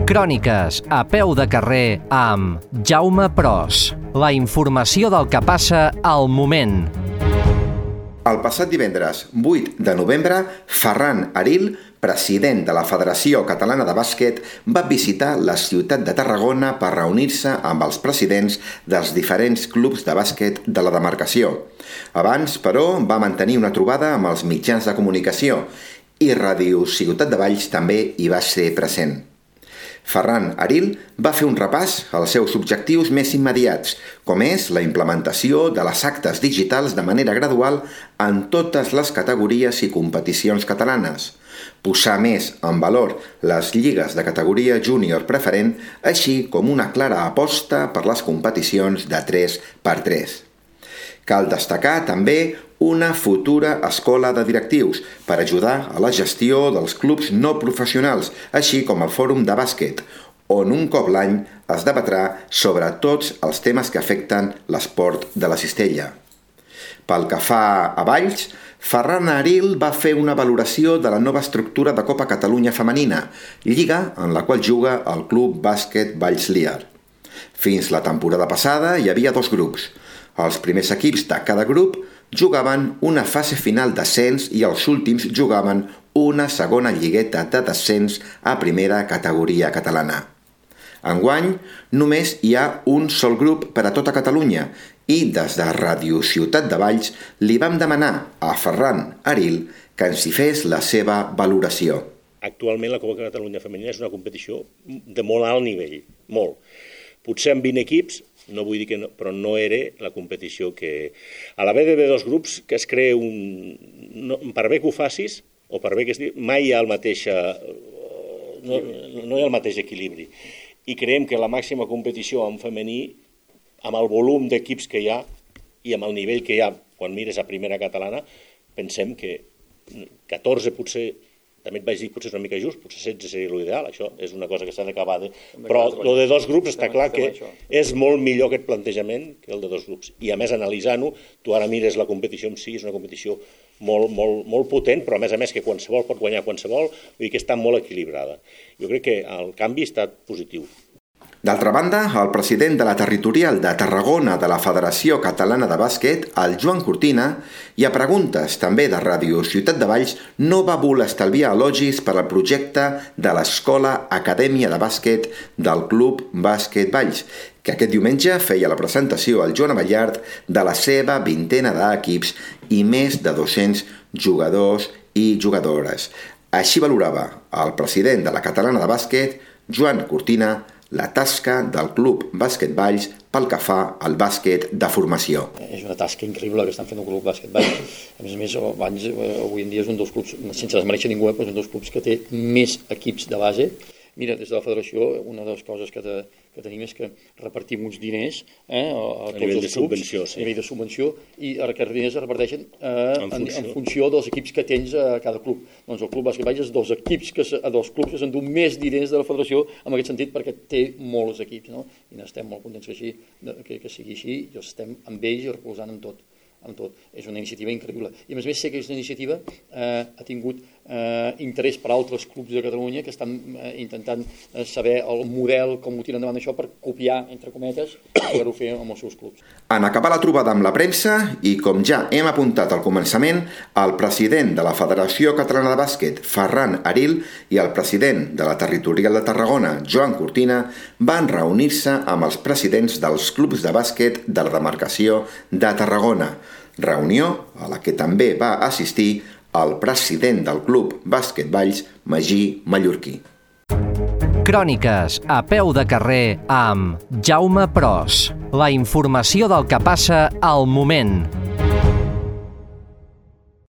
Cròniques a peu de carrer amb Jaume Pros. La informació del que passa al moment. El passat divendres 8 de novembre, Ferran Aril, president de la Federació Catalana de Bàsquet, va visitar la ciutat de Tarragona per reunir-se amb els presidents dels diferents clubs de bàsquet de la demarcació. Abans, però, va mantenir una trobada amb els mitjans de comunicació i Ràdio Ciutat de Valls també hi va ser present. Ferran Aril va fer un repàs als seus objectius més immediats, com és la implementació de les actes digitals de manera gradual en totes les categories i competicions catalanes, posar més en valor les lligues de categoria júnior preferent, així com una clara aposta per les competicions de 3x3. Cal destacar també una futura escola de directius per ajudar a la gestió dels clubs no professionals, així com el fòrum de bàsquet, on un cop l'any es debatrà sobre tots els temes que afecten l'esport de la cistella. Pel que fa a Valls, Ferran Aril va fer una valoració de la nova estructura de Copa Catalunya Femenina, lliga en la qual juga el Club Bàsquet Valls Liar. Fins la temporada passada hi havia 2 grups. Els primers equips de cada grup jugaven una fase final d'ascens i els últims jugaven una segona lligueta de descens a primera categoria catalana. Enguany, només hi ha un sol grup per a tota Catalunya i des de Ràdio Ciutat de Valls li vam demanar a Ferran Aril que ens hi fes la seva valoració. Actualment la Copa Catalunya Femenina és una competició de molt alt nivell, molt. Potser amb 20 equips, no vull dir que no, però no era la competició que... A l'haver de 2 grups que es crea un... Per bé que ho facis, o per bé que es digui, mai hi ha el mateix... No hi ha el mateix equilibri. I creiem que la màxima competició en femení, amb el volum d'equips que hi ha i amb el nivell que hi ha quan mires a primera catalana, pensem que 14 potser... També et vaig dir, potser és una mica just, potser 16 seria l'ideal, això és una cosa que s'ha d'acabar de... Però el de 2 grups està clar que és molt millor aquest plantejament que el de 2 grups. I a més, analitzant-ho, tu ara mires la competició en si, és una competició molt potent, però a més que qualsevol pot guanyar qualsevol, vull dir que està molt equilibrada. Jo crec que el canvi ha estat positiu. D'altra banda, el president de la territorial de Tarragona de la Federació Catalana de Bàsquet, el Joan Cortina, i a preguntes també de Ràdio Ciutat de Valls, no va voler estalviar elogis per al projecte de l'Escola Acadèmia de Bàsquet del Club Bàsquet Valls, que aquest diumenge feia la presentació al Joan Abellart de la seva 20ena d'equips i més de 200 jugadors i jugadores. Així valorava el president de la Catalana de Bàsquet, Joan Cortina, la tasca del Club Bàsquet Valls pel que fa al bàsquet de formació. És una tasca increïble que estan fent el Club Bàsquet Valls. A més, Valls avui en dia és un dels clubs, sense desmereixer ningú, però és un dels clubs que té més equips de base. Mira, des de la federació, una de les coses que tenim és que repartim uns diners a tots els clubs, a nivell de subvenció, i aquests diners es reparteixen en funció dels equips que tens a cada club. Doncs el Club Bàsquet Valls és dels clubs que s'endú més diners de la federació en aquest sentit perquè té molts equips, no? I n'estem molt contents que sigui així, i estem amb ells i recolzant amb tot. És una iniciativa increïble. I a més sé que aquesta iniciativa ha tingut interès per altres clubs de Catalunya que estan intentant saber el model, com ho tiren endavant això, per copiar, entre cometes, per-ho fer amb els seus clubs. En acabar la trobada amb la premsa, i com ja hem apuntat al començament, el president de la Federació Catalana de Bàsquet, Ferran Aril, i el president de la territorial de Tarragona, Joan Cortina, van reunir-se amb els presidents dels clubs de bàsquet de la demarcació de Tarragona, reunió a la que també va assistir el president del Club Bàsquet Valls, Magí Mallorquí. Cròniques a peu de carrer amb Jaume Pros. La informació del que passa al moment.